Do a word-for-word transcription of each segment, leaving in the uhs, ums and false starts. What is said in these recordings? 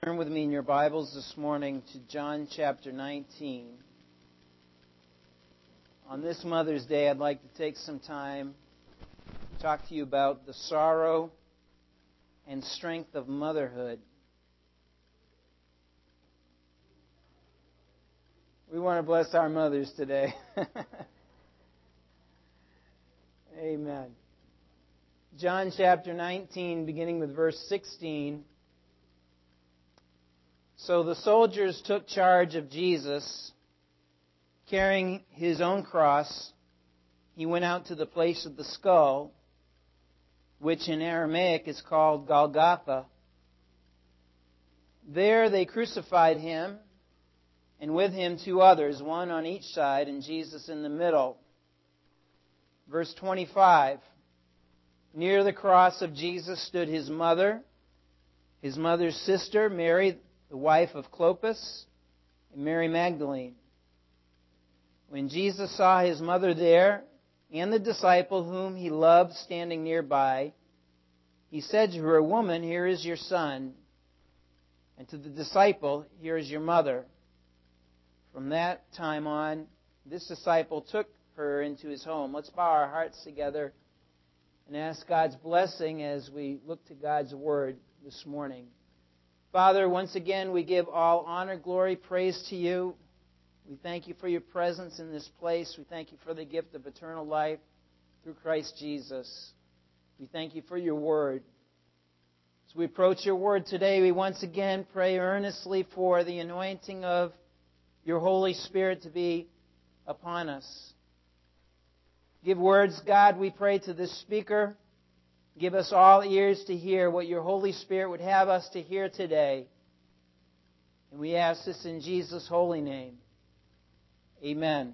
Turn with me in your Bibles this morning to John chapter nineteen. On this Mother's Day, I'd like to take some time to talk to you about the sorrow and strength of motherhood. We want to bless our mothers today. Amen. John chapter nineteen, beginning with verse sixteen. So the soldiers took charge of Jesus. Carrying his own cross, he went out to the place of the skull, which in Aramaic is called Golgotha. There they crucified him, and with him two others, one on each side, and Jesus in the middle. Verse twenty-five. Near the cross of Jesus stood his mother, his mother's sister, Mary, the wife of Clopas, and Mary Magdalene. When Jesus saw his mother there, and the disciple whom he loved standing nearby, he said to her, "Woman, here is your son." And to the disciple, "Here is your mother." From that time on, this disciple took her into his home. Let's bow our hearts together and ask God's blessing as we look to God's Word this morning. Father, once again, we give all honor, glory, praise to you. We thank you for your presence in this place. We thank you for the gift of eternal life through Christ Jesus. We thank you for your Word. As we approach your Word today, we once again pray earnestly for the anointing of your Holy Spirit to be upon us. Give words, God, we pray, to this speaker. Give us all ears to hear what your Holy Spirit would have us to hear today. And we ask this in Jesus' holy name. Amen.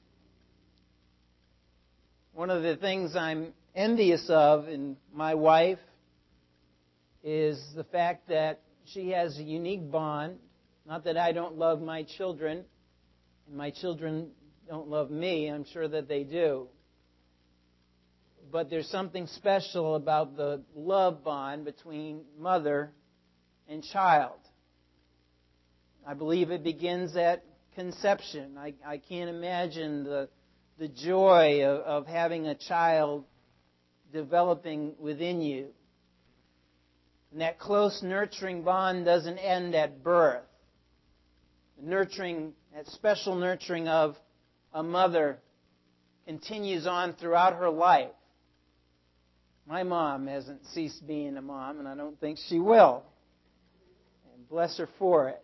One of the things I'm envious of in my wife is the fact that she has a unique bond. Not that I don't love my children, and my children don't love me. I'm sure that they do. But there's something special about the love bond between mother and child. I believe it begins at conception. I, I can't imagine the, the joy of, of having a child developing within you. And that close nurturing bond doesn't end at birth. The nurturing, that special nurturing of a mother continues on throughout her life. My mom hasn't ceased being a mom, and I don't think she will. And bless her for it.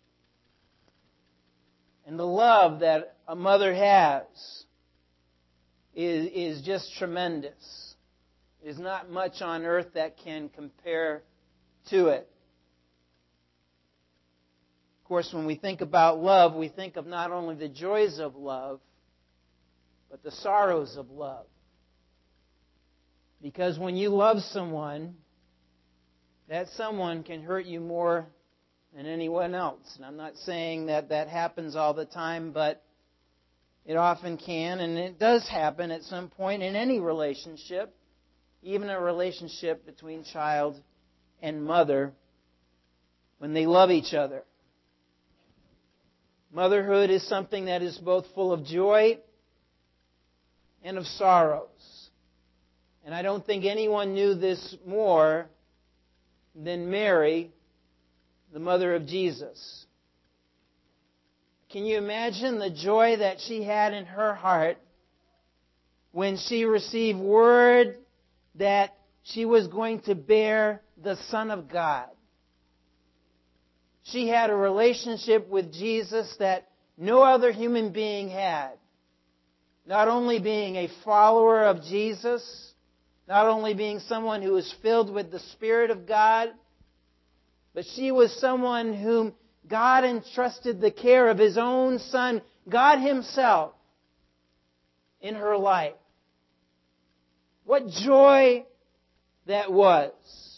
And the love that a mother has is, is just tremendous. There's not much on earth that can compare to it. Of course, when we think about love, we think of not only the joys of love, but the sorrows of love. Because when you love someone, that someone can hurt you more than anyone else. And I'm not saying that that happens all the time, but it often can, and it does happen at some point in any relationship, even a relationship between child and mother, when they love each other. Motherhood is something that is both full of joy and of sorrows. And I don't think anyone knew this more than Mary, the mother of Jesus. Can you imagine the joy that she had in her heart when she received word that she was going to bear the Son of God? She had a relationship with Jesus that no other human being had. Not only being a follower of Jesus, not only being someone who was filled with the Spirit of God, but she was someone whom God entrusted the care of His own Son, God Himself, in her life. What joy that was.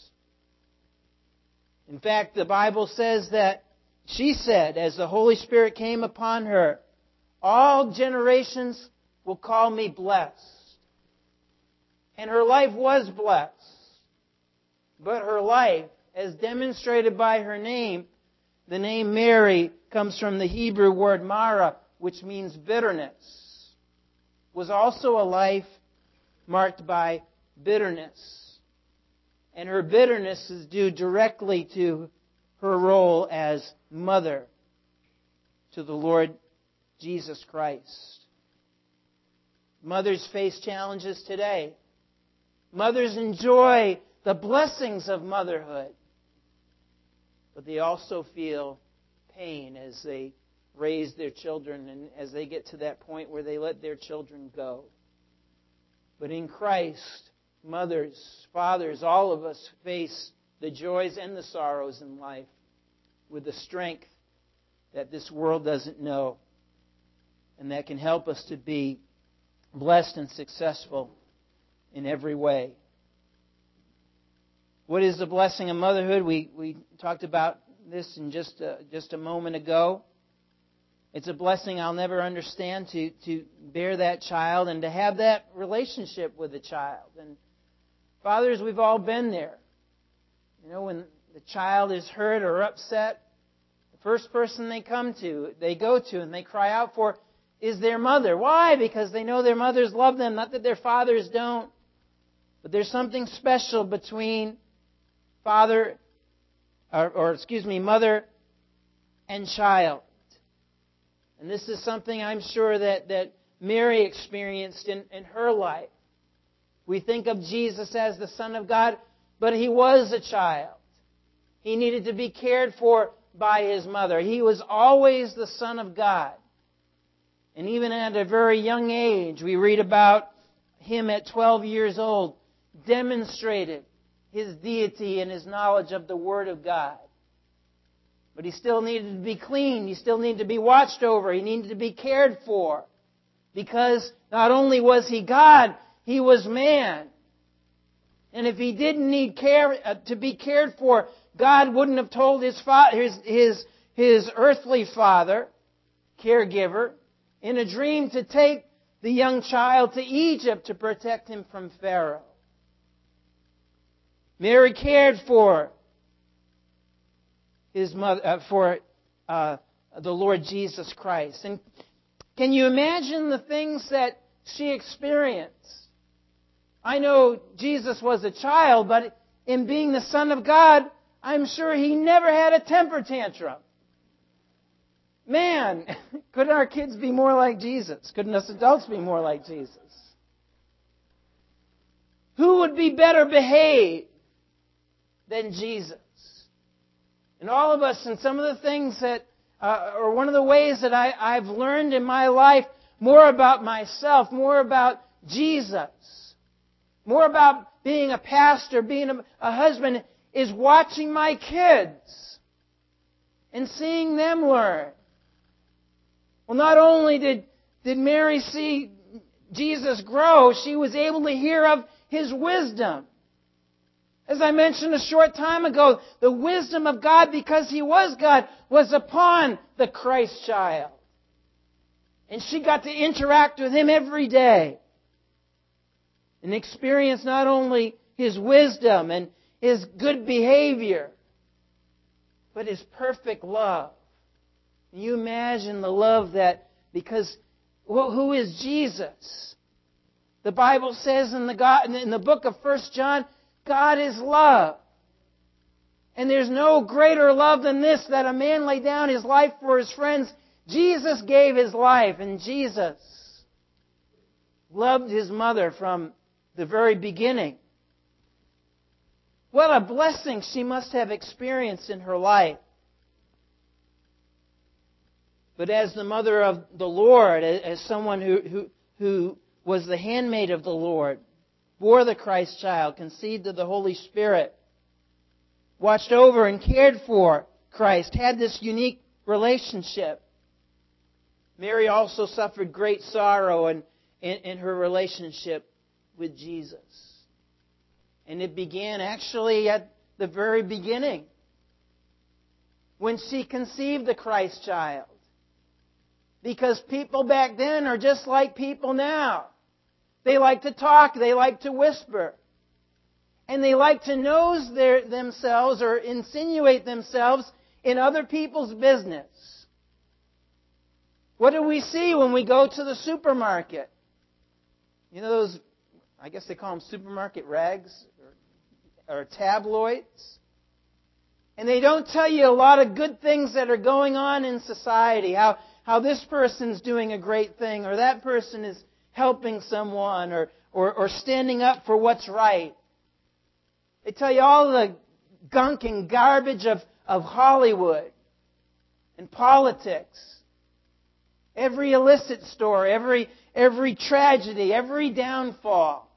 In fact, the Bible says that she said, as the Holy Spirit came upon her, "All generations will call me blessed." And her life was blessed. But her life, as demonstrated by her name, The name Mary comes from the Hebrew word Mara, which means bitterness. Was also a life marked by bitterness. And her bitterness is due directly to her role as mother to the Lord Jesus Christ. Mothers face challenges today. Mothers enjoy the blessings of motherhood. But they also feel pain as they raise their children and as they get to that point where they let their children go. But in Christ, mothers, fathers, all of us face the joys and the sorrows in life with the strength that this world doesn't know, and that can help us to be blessed and successful in every way. What is the blessing of motherhood? We we talked about this in just a, just a moment ago. It's a blessing I'll never understand to, to bear that child and to have that relationship with the child. And fathers, we've all been there. You know, when the child is hurt or upset, the first person they come to, they go to and they cry out for is their mother. Why? Because they know their mothers love them, not that their fathers don't. But there's something special between father, or, or excuse me, mother and child. And this is something I'm sure that, that Mary experienced in, in her life. We think of Jesus as the Son of God, but He was a child. He needed to be cared for by His mother. He was always the Son of God. And even at a very young age, we read about Him at twelve years old, demonstrated His deity and His knowledge of the Word of God. But He still needed to be cleaned. He still needed to be watched over. He needed to be cared for. Because not only was He God, He was man. And if He didn't need care uh, to be cared for, God wouldn't have told His, fa- his, his, his earthly father, caregiver, in a dream to take the young child to Egypt to protect him from Pharaoh. Mary cared for His mother, uh, for uh, the Lord Jesus Christ. And can you imagine the things that she experienced? I know Jesus was a child, but in being the Son of God, I'm sure He never had a temper tantrum. Man, couldn't our kids be more like Jesus? Couldn't us adults be more like Jesus? Who would be better behaved than Jesus? And all of us, and some of the things that, uh, or one of the ways that I, I've learned in my life more about myself, more about Jesus, more about being a pastor, being a, a husband, is watching my kids and seeing them learn. Well, not only did, did Mary see Jesus grow, she was able to hear of His wisdom. As I mentioned a short time ago, the wisdom of God, because He was God, was upon the Christ child. And she got to interact with Him every day. And experience not only His wisdom and His good behavior, but His perfect love. Can you imagine the love that, because well, who is Jesus? The Bible says in the, God, in the book of First John, God is love. And there's no greater love than this, that a man lay down his life for his friends. Jesus gave His life, and Jesus loved His mother from the very beginning. What a blessing she must have experienced in her life. But as the mother of the Lord, as someone who, who, who was the handmaid of the Lord, bore the Christ child, conceived of the Holy Spirit, watched over and cared for Christ, had this unique relationship. Mary also suffered great sorrow in, in, in her relationship with Jesus. And it began actually at the very beginning, when she conceived the Christ child. Because people back then are just like people now. They like to talk, they like to whisper. And they like to nose their, themselves or insinuate themselves in other people's business. What do we see when we go to the supermarket? You know those, I guess they call them supermarket rags or, or tabloids? And they don't tell you a lot of good things that are going on in society. How, how this person's doing a great thing, or that person is helping someone, or, or, or standing up for what's right. They tell you all the gunk and garbage of, of Hollywood and politics. Every illicit story, every, every tragedy, every downfall.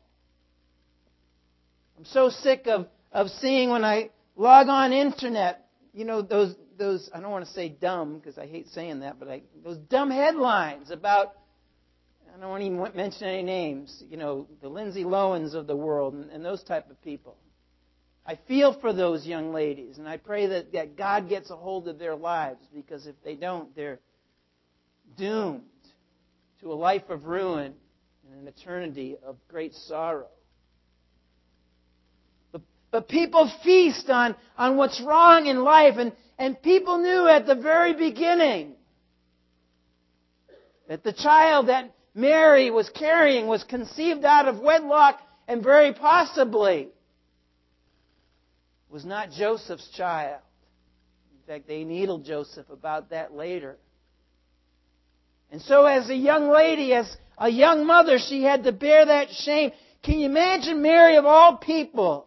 I'm so sick of, of seeing when I log on internet, you know, those, those I don't want to say dumb because I hate saying that, but I, those dumb headlines about, I don't want to even mention any names, you know, the Lindsay Lohans of the world and, and those type of people. I feel for those young ladies, and I pray that, that God gets a hold of their lives, because if they don't, they're doomed to a life of ruin and an eternity of great sorrow. But, but people feast on, on what's wrong in life, and, and people knew at the very beginning that the child that Mary was carrying was conceived out of wedlock, and very possibly was not Joseph's child. In fact, they needled Joseph about that later. And so as a young lady, as a young mother, she had to bear that shame. Can you imagine Mary of all people?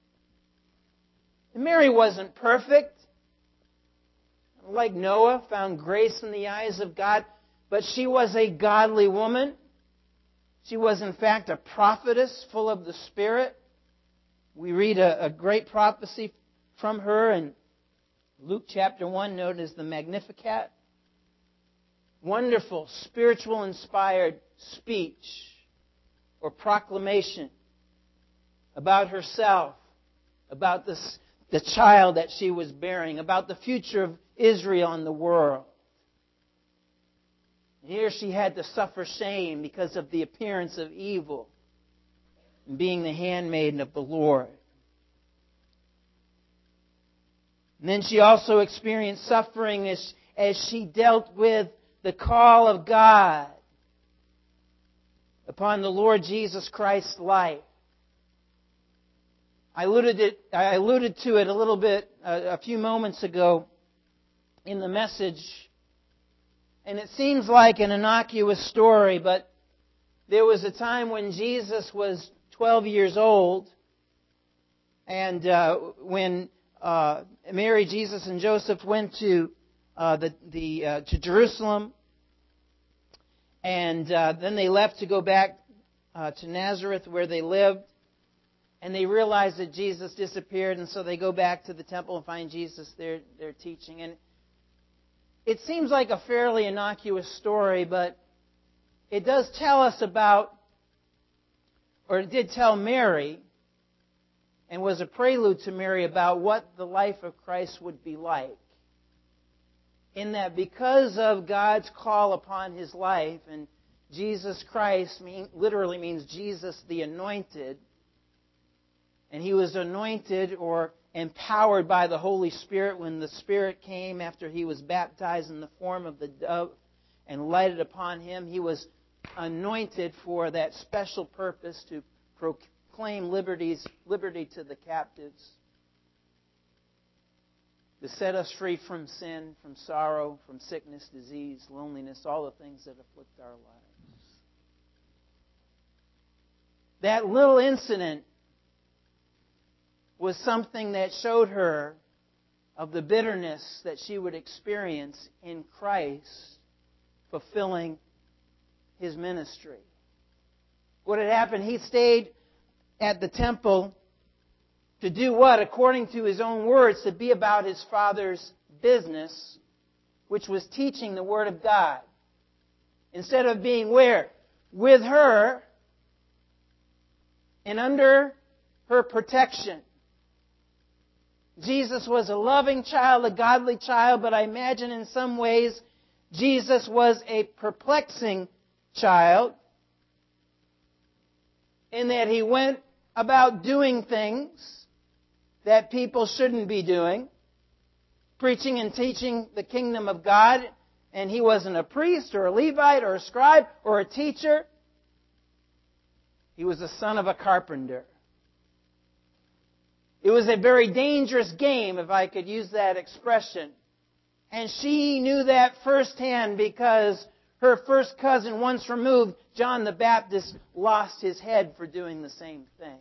And Mary wasn't perfect. Like Noah, found grace in the eyes of God. But she was a godly woman. She was, in fact, a prophetess full of the Spirit. We read a, a great prophecy from her in Luke chapter one, known as the Magnificat. Wonderful, spiritual, inspired speech or proclamation about herself, about this, the child that she was bearing, about the future of Israel and the world. And here she had to suffer shame because of the appearance of evil and being the handmaiden of the Lord. And then she also experienced suffering as, as she dealt with the call of God upon the Lord Jesus Christ's life. I alluded, it, I alluded to it a little bit a, a few moments ago in the message. And it seems like an innocuous story, but there was a time when Jesus was twelve years old, and uh, when uh, Mary, Jesus, and Joseph went to uh, the, the uh, to Jerusalem, and uh, then they left to go back uh, to Nazareth where they lived, and they realized that Jesus disappeared, and so they go back to the temple and find Jesus there, there teaching. And it seems like a fairly innocuous story, but it does tell us about, or it did tell Mary, and was a prelude to Mary about what the life of Christ would be like. In that because of God's call upon His life, and Jesus Christ mean, literally means Jesus the Anointed, and He was anointed or empowered by the Holy Spirit when the Spirit came after He was baptized in the form of the dove and lighted upon Him. He was anointed for that special purpose to proclaim liberties, liberty to the captives, to set us free from sin, from sorrow, from sickness, disease, loneliness, all the things that afflict our lives. That little incident was something that showed her of the bitterness that she would experience in Christ fulfilling His ministry. What had happened, He stayed at the temple to do what? According to His own words, to be about His Father's business, which was teaching the Word of God. Instead of being where? With her and under her protection. Jesus was a loving child, a godly child, but I imagine in some ways Jesus was a perplexing child in that He went about doing things that people shouldn't be doing. preaching and teaching the kingdom of God, and he wasn't a priest or a Levite or a scribe or a teacher. He was the son of a carpenter. It was a very dangerous game, if I could use that expression. And she knew that firsthand because her first cousin, once removed, John the Baptist, lost his head for doing the same thing.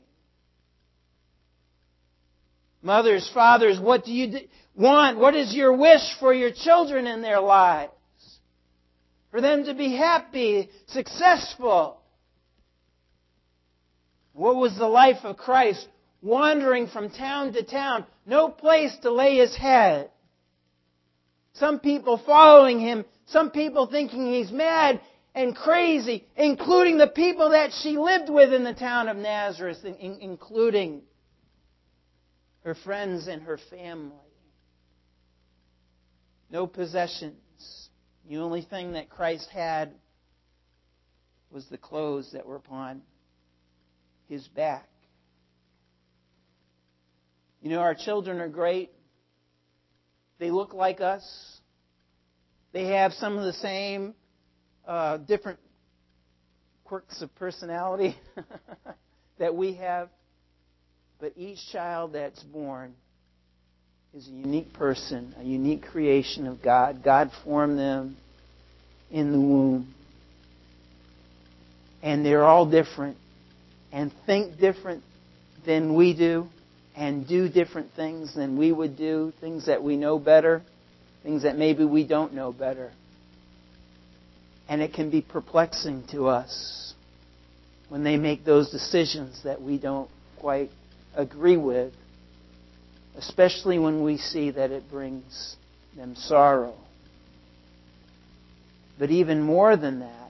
Mothers, fathers, what do you want? What is your wish for your children in their lives? For them to be happy, successful. What was the life of Christ? Wandering from town to town, no place to lay his head. Some people following him, some people thinking he's mad and crazy, including the people that she lived with in the town of Nazareth, including her friends and her family. No possessions. The only thing that Christ had was the clothes that were upon his back. You know, our children are great. They look like us. They have some of the same uh, different quirks of personality that we have. But each child that's born is a unique person, a unique creation of God. God formed them in the womb. And they're all different and think different than we do and do different things than we would do, things that we know better, things that maybe we don't know better. And it can be perplexing to us when they make those decisions that we don't quite agree with, especially when we see that it brings them sorrow. But even more than that,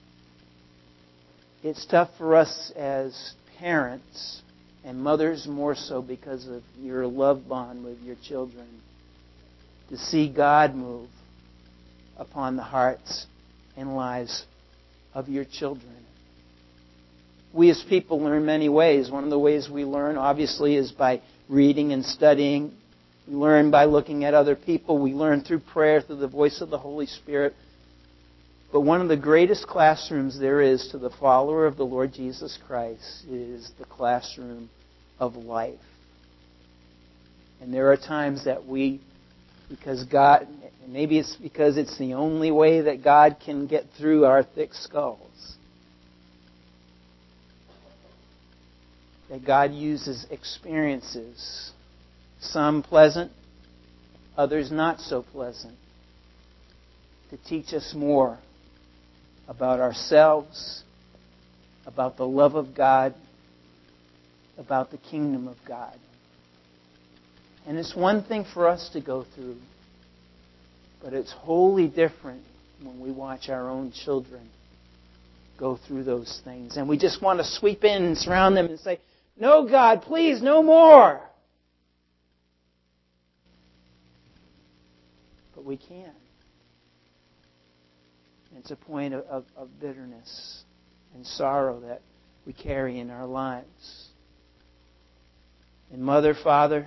it's tough for us as parents, and mothers more so because of your love bond with your children, to see God move upon the hearts and lives of your children. We as people learn many ways. One of the ways we learn, obviously, is by reading and studying. We learn by looking at other people. We learn through prayer, through the voice of the Holy Spirit. But one of the greatest classrooms there is to the follower of the Lord Jesus Christ is the classroom of life. And there are times that we, because God, maybe it's because it's the only way that God can get through our thick skulls, that God uses experiences, some pleasant, others not so pleasant, to teach us more about ourselves, about the love of God, about the kingdom of God. And it's one thing for us to go through, but it's wholly different when we watch our own children go through those things. And we just want to sweep in and surround them and say, "No, God, please, no more." But we can't. It's a point of, of, of bitterness and sorrow that we carry in our lives. And mother, father,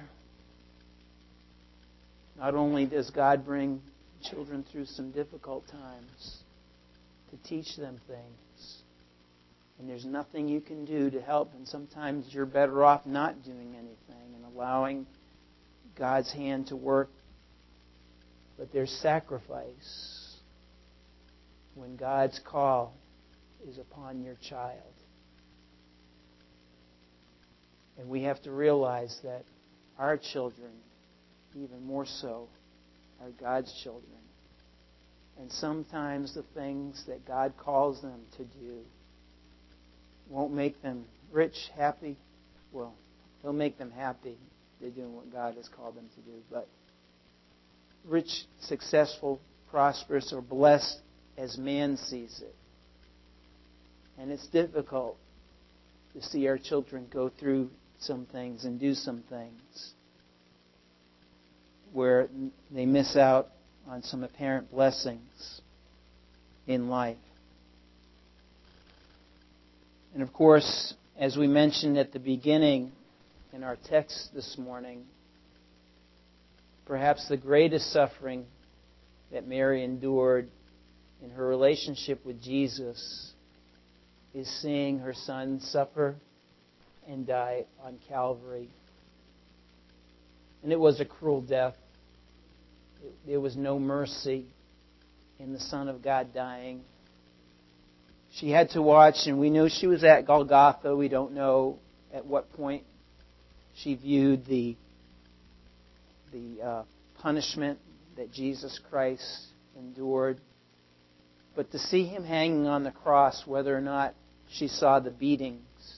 not only does God bring children through some difficult times to teach them things, and there's nothing you can do to help, and sometimes you're better off not doing anything and allowing God's hand to work, but there's sacrifice when God's call is upon your child. And we have to realize that our children, even more so, are God's children. And sometimes the things that God calls them to do won't make them rich, happy. Well, they'll make them happy. They're doing what God has called them to do. But rich, successful, prosperous, or blessed as man sees it. And it's difficult to see our children go through some things and do some things where they miss out on some apparent blessings in life. And of course, as we mentioned at the beginning in our text this morning, perhaps the greatest suffering that Mary endured in her relationship with Jesus is seeing her son suffer and die on Calvary. And it was a cruel death. There was no mercy in the Son of God dying. She had to watch, and we know she was at Golgotha. We don't know at what point she viewed the, the uh, punishment that Jesus Christ endured. But to see Him hanging on the cross, whether or not she saw the beatings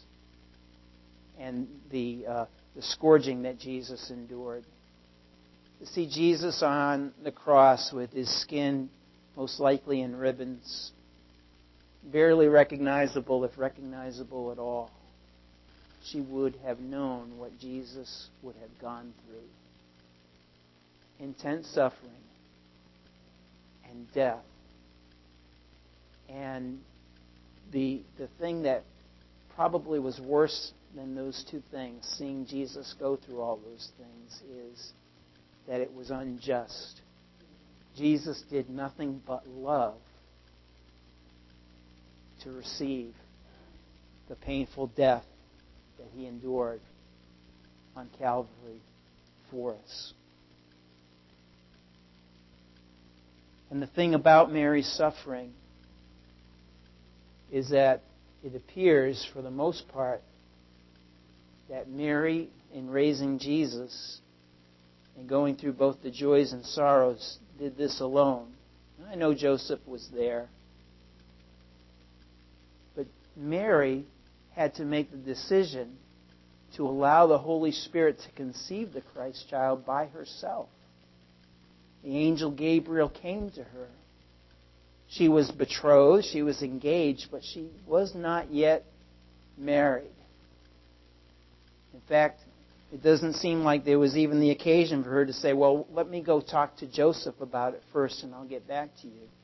and the, uh, the scourging that Jesus endured, to see Jesus on the cross with His skin most likely in ribbons, barely recognizable, if recognizable at all, she would have known what Jesus would have gone through. Intense suffering and death. And the the thing that probably was worse than those two things, seeing Jesus go through all those things, is that it was unjust. Jesus did nothing but love to receive the painful death that He endured on Calvary for us. And the thing about Mary's suffering is that it appears, for the most part, that Mary, in raising Jesus and going through both the joys and sorrows, did this alone. I know Joseph was there. But Mary had to make the decision to allow the Holy Spirit to conceive the Christ child by herself. The angel Gabriel came to her. She was betrothed, she was engaged, but she was not yet married. In fact, it doesn't seem like there was even the occasion for her to say, well, let me go talk to Joseph about it first and I'll get back to you.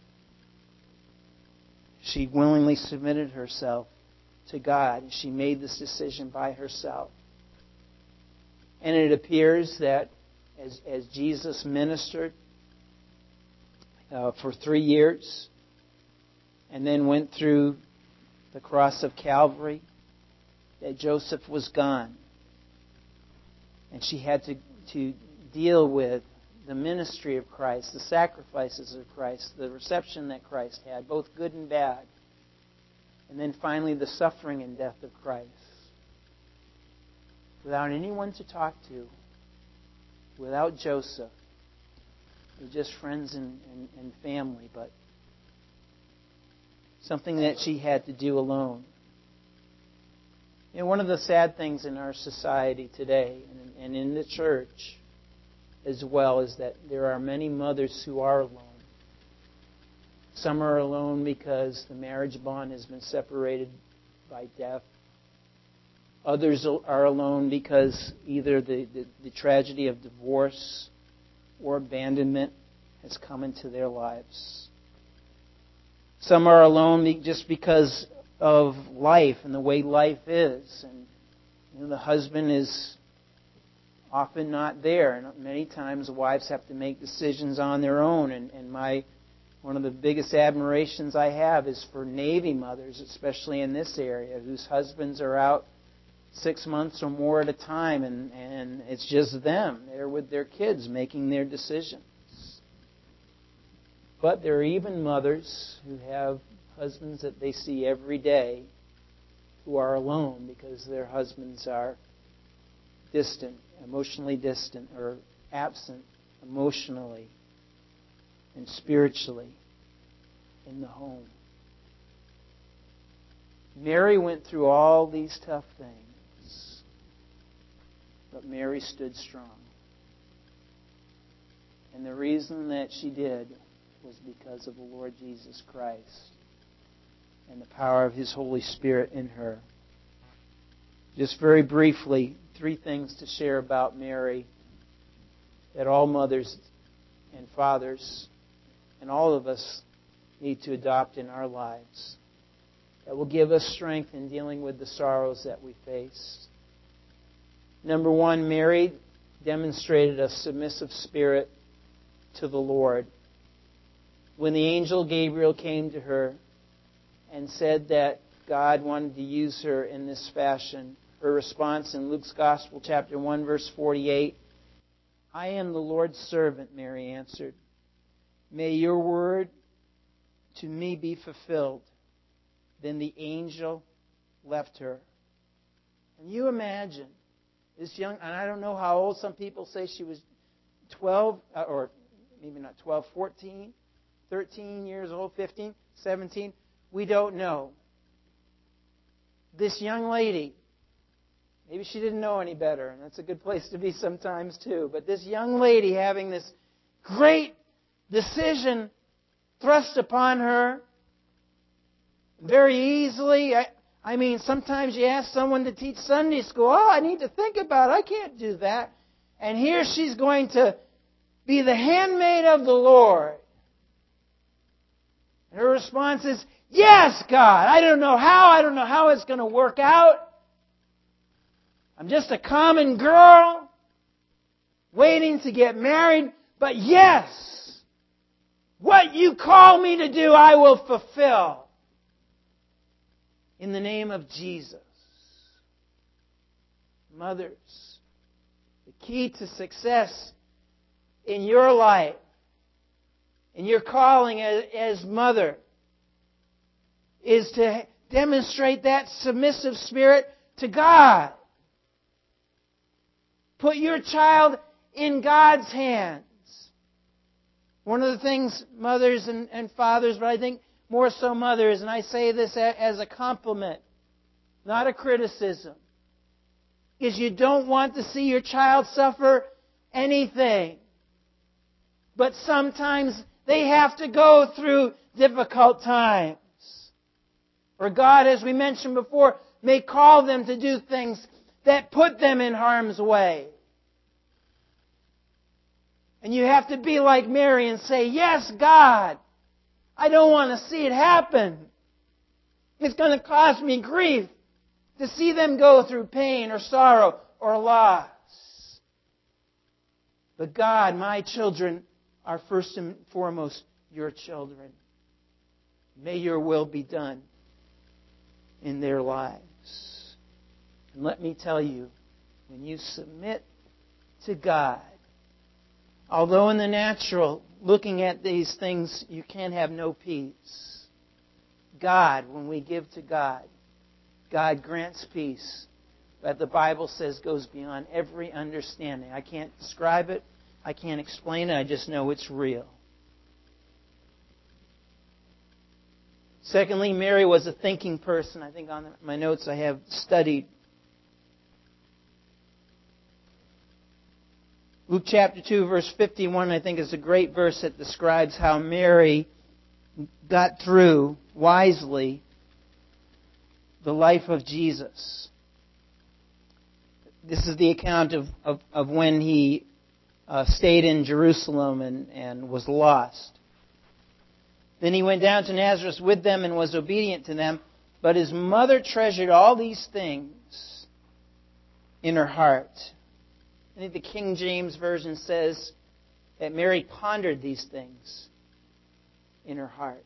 She willingly submitted herself to God. She made this decision by herself. And it appears that as, as Jesus ministered uh, for three years and then went through the cross of Calvary, that Joseph was gone. And she had to, to deal with the ministry of Christ, the sacrifices of Christ, the reception that Christ had, both good and bad. And then finally the suffering and death of Christ. Without anyone to talk to, without Joseph, with just friends and, and, and family, but something that she had to do alone. You know, one of the sad things in our society today and, and in the church as well is that there are many mothers who are alone. Some are alone because the marriage bond has been separated by death. Others are alone because either the, the, the tragedy of divorce or abandonment has come into their lives. Some are alone just because of life and the way life is. And you know, the husband is often not there. And many times the wives have to make decisions on their own. And, and my one of the biggest admirations I have is for Navy mothers, especially in this area, whose husbands are out six months or more at a time, and, and it's just them. They're with their kids making their decisions. But there are even mothers who have husbands that they see every day who are alone because their husbands are distant, emotionally distant, or absent emotionally and spiritually in the home. Mary went through all these tough things, but Mary stood strong. And the reason that she did was because of the Lord Jesus Christ and the power of His Holy Spirit in her. Just very briefly, three things to share about Mary that all mothers and fathers and all of us need to adopt in our lives that will give us strength in dealing with the sorrows that we face. Number one, Mary demonstrated a submissive spirit to the Lord. When the angel Gabriel came to her and said that God wanted to use her in this fashion, her response in Luke's Gospel, chapter one, verse forty-eight, "I am the Lord's servant," Mary answered. "May your word to me be fulfilled." Then the angel left her. Can you imagine this young, and I don't know how old, some people say she was twelve, or maybe not twelve, fourteen, thirteen years old, fifteen, seventeen. We don't know. This young lady, maybe she didn't know any better, and that's a good place to be sometimes too. But this young lady having this great decision thrust upon her very easily. I, I mean, sometimes you ask someone to teach Sunday school, "Oh, I need to think about it. I can't do that." And here she's going to be the handmaid of the Lord. And her response is, "Yes, God. I don't know how. I don't know how it's going to work out. I'm just a common girl waiting to get married. But yes, what you call me to do, I will fulfill. In the name of Jesus." Mothers, the key to success in your life, in your calling as, as mother, is to demonstrate that submissive spirit to God. Put your child in God's hands. One of the things mothers and, and fathers, but I think more so mothers, and I say this as a compliment, not a criticism, is you don't want to see your child suffer anything. But sometimes they have to go through difficult times. Or God, as we mentioned before, may call them to do things that put them in harm's way. And you have to be like Mary and say, "Yes, God, I don't want to see it happen. It's going to cause me grief to see them go through pain or sorrow or loss. But God, my children are first and foremost your children. May your will be done in their lives." And let me tell you, when you submit to God, although in the natural, looking at these things, you can have no peace. God, when we give to God, God grants peace that the Bible says goes beyond every understanding. I can't describe it. I can't explain it. I just know it's real. Secondly, Mary was a thinking person. I think on my notes I have studied. Luke chapter two, verse fifty-one, I think is a great verse that describes how Mary got through wisely the life of Jesus. This is the account of, of, of when he uh, stayed in Jerusalem and, and was lost. Then he went down to Nazareth with them and was obedient to them. But his mother treasured all these things in her heart. I think the King James Version says that Mary pondered these things in her heart.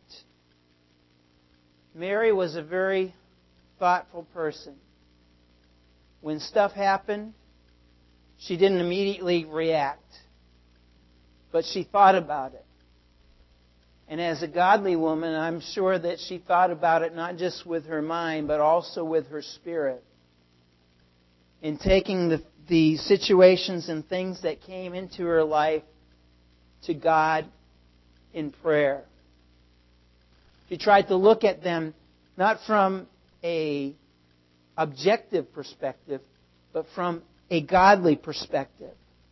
Mary was a very thoughtful person. When stuff happened, she didn't immediately react, but she thought about it. And as a godly woman, I'm sure that she thought about it not just with her mind, but also with her spirit. In taking the, the situations and things that came into her life to God in prayer. She tried to look at them not from a objective perspective, but from a godly perspective.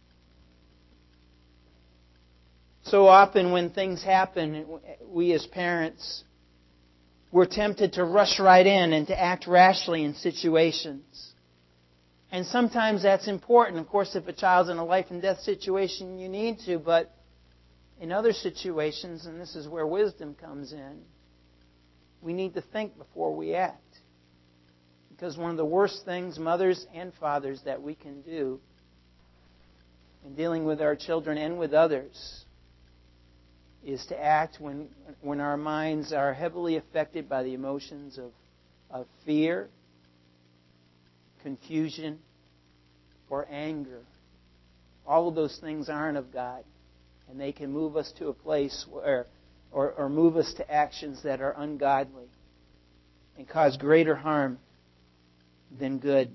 So often when things happen, we as parents, we're tempted to rush right in and to act rashly in situations. And sometimes that's important. Of course, if a child's in a life and death situation, you need to. But in other situations, and this is where wisdom comes in, we need to think before we act. Because one of the worst things, mothers and fathers, that we can do in dealing with our children and with others is to act when when our minds are heavily affected by the emotions of, of fear, confusion, or anger. All of those things aren't of God, and they can move us to a place where, or, or move us to actions that are ungodly and cause greater harm than good.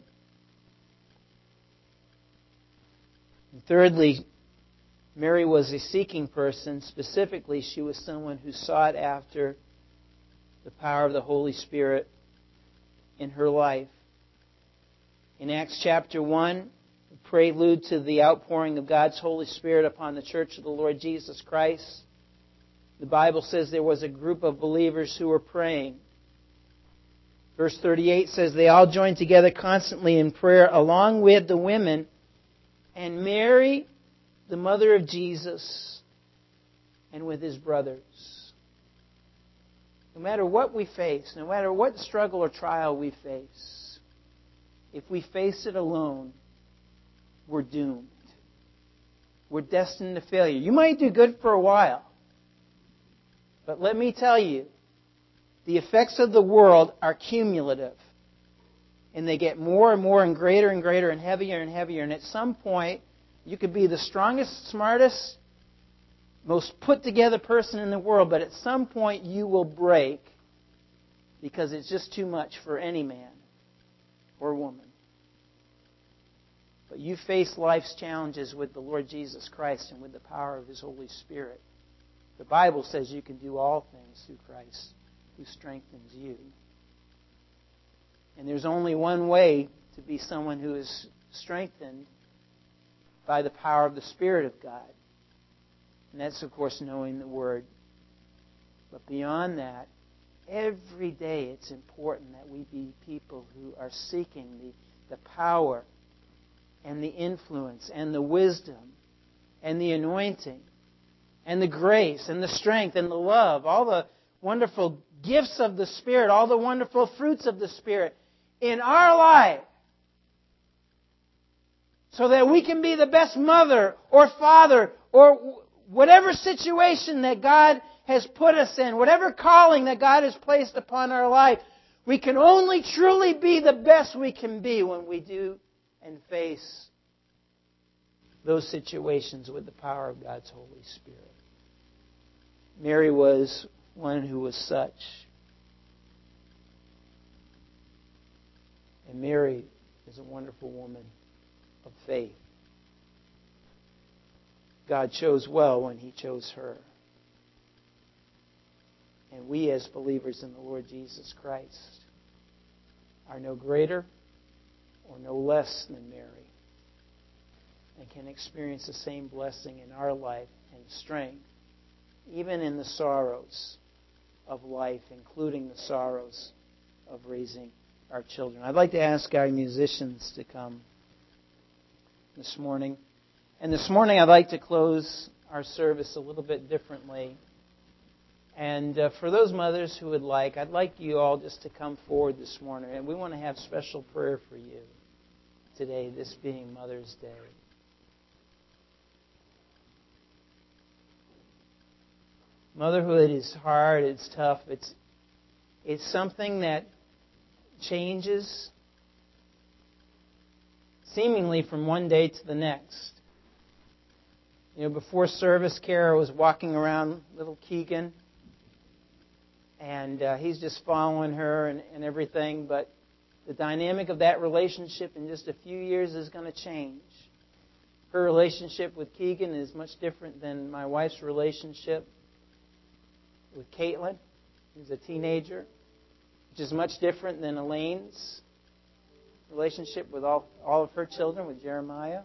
And thirdly, Mary was a seeking person. Specifically, she was someone who sought after the power of the Holy Spirit in her life. In Acts chapter one, the prelude to the outpouring of God's Holy Spirit upon the church of the Lord Jesus Christ, the Bible says there was a group of believers who were praying. Verse thirty-eight says, they all joined together constantly in prayer along with the women, and Mary, the mother of Jesus, and with his brothers. No matter what we face, no matter what struggle or trial we face, if we face it alone, we're doomed. We're destined to failure. You might do good for a while, but let me tell you, the effects of the world are cumulative. And they get more and more and greater and greater and heavier and heavier. And at some point, you could be the strongest, smartest, most put-together person in the world, but at some point you will break because it's just too much for any man or woman. But you face life's challenges with the Lord Jesus Christ and with the power of His Holy Spirit. The Bible says you can do all things through Christ who strengthens you. And there's only one way to be someone who is strengthened by the power of the Spirit of God. And that's, of course, knowing the Word. But beyond that, every day it's important that we be people who are seeking the, the power and the influence and the wisdom and the anointing and the grace and the strength and the love, all the wonderful gifts of the Spirit, all the wonderful fruits of the Spirit in our life, so that we can be the best mother or father or whatever situation that God has put us in, whatever calling that God has placed upon our life. We can only truly be the best we can be when we do and face those situations with the power of God's Holy Spirit. Mary was one who was such. And Mary is a wonderful woman of faith. God chose well when He chose her. And we as believers in the Lord Jesus Christ are no greater or no less than Mary, and can experience the same blessing in our life and strength, even in the sorrows of life, including the sorrows of raising our children. I'd like to ask our musicians to come this morning. And this morning I'd like to close our service a little bit differently. And uh, for those mothers who would like, I'd like you all just to come forward this morning. And we want to have special prayer for you today, this being Mother's Day. Motherhood is hard, it's tough, it's it's something that changes seemingly from one day to the next. You know, before service, Kara was walking around little Keegan, and uh, he's just following her and, and everything, but the dynamic of that relationship in just a few years is going to change. Her relationship with Keegan is much different than my wife's relationship with Caitlin, who's a teenager, which is much different than Elaine's relationship with all, all of her children, with Jeremiah,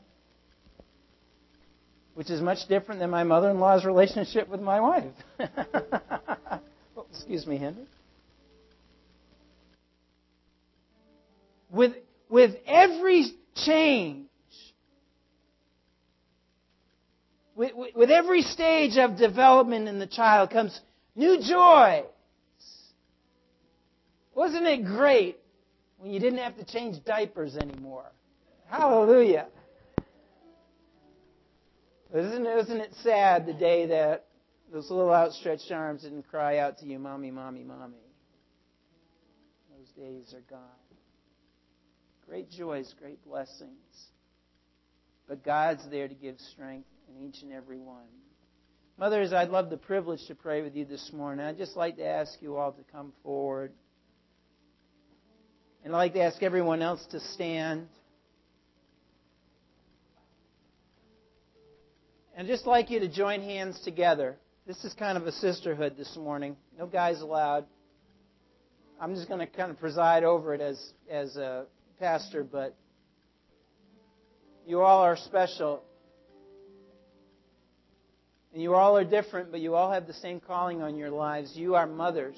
which is much different than my mother-in-law's relationship with my wife. Oh, excuse me, Henry. With, with every change, with, with, with every stage of development in the child comes new joy. Wasn't it great when you didn't have to change diapers anymore? Hallelujah. Isn't, isn't it sad the day that those little outstretched arms didn't cry out to you, Mommy, Mommy, Mommy? Those days are gone. Great joys, great blessings. But God's there to give strength in each and every one. Mothers, I'd love the privilege to pray with you this morning. I'd just like to ask you all to come forward. And I'd like to ask everyone else to stand. And I'd just like you to join hands together. This is kind of a sisterhood this morning. No guys allowed. I'm just going to kind of preside over it as, as a pastor, but you all are special. And you all are different, but you all have the same calling on your lives. You are mothers.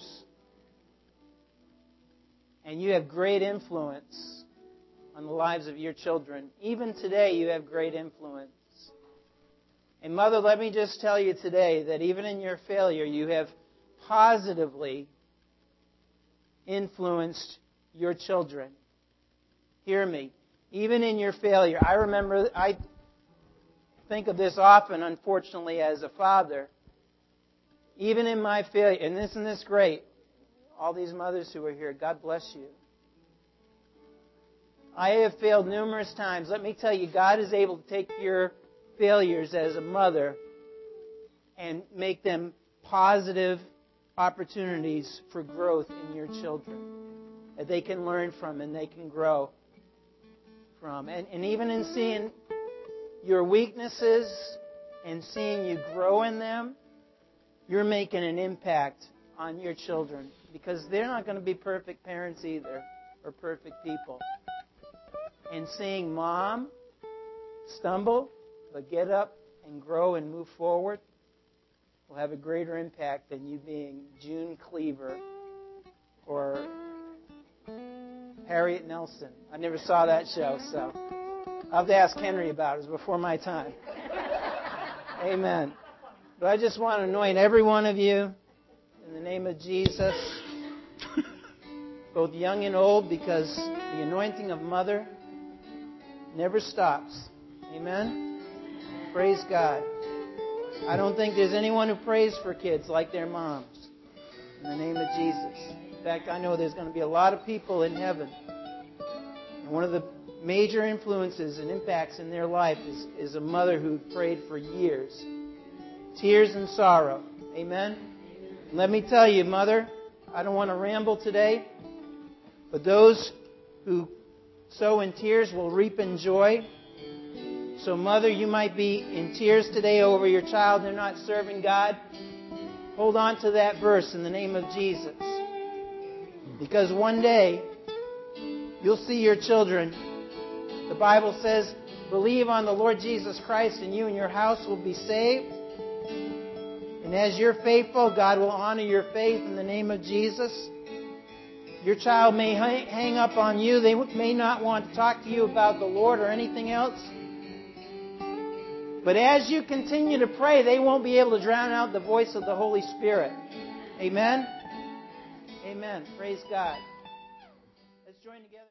And you have great influence on the lives of your children. Even today, you have great influence. And Mother, let me just tell you today that even in your failure, you have positively influenced your children. Hear me. Even in your failure, I remember, I think of this often, unfortunately, as a father. Even in my failure, and isn't this great? All these mothers who are here, God bless you. I have failed numerous times. Let me tell you, God is able to take your failures as a mother and make them positive opportunities for growth in your children that they can learn from and they can grow from. And, and even in seeing your weaknesses and seeing you grow in them, you're making an impact on your children because they're not going to be perfect parents either or perfect people. And seeing Mom stumble but get up and grow and move forward will have a greater impact than you being June Cleaver or Harriet Nelson. I never saw that show, so I'll have to ask Henry about it. It was before my time. Amen. But I just want to anoint every one of you in the name of Jesus, both young and old, because the anointing of Mother never stops. Amen. Praise God. I don't think there's anyone who prays for kids like their moms. In the name of Jesus. In fact, I know there's going to be a lot of people in heaven. And one of the major influences and impacts in their life is, is a mother who prayed for years. Tears and sorrow. Amen? And let me tell you, Mother, I don't want to ramble today, but those who sow in tears will reap in joy. So, Mother, you might be in tears today over your child. They're not serving God. Hold on to that verse in the name of Jesus. Because one day, you'll see your children. The Bible says, believe on the Lord Jesus Christ and you and your house will be saved. And as you're faithful, God will honor your faith in the name of Jesus. Your child may hang up on you. They may not want to talk to you about the Lord or anything else. But as you continue to pray, they won't be able to drown out the voice of the Holy Spirit. Amen? Amen. Praise God. Let's join together.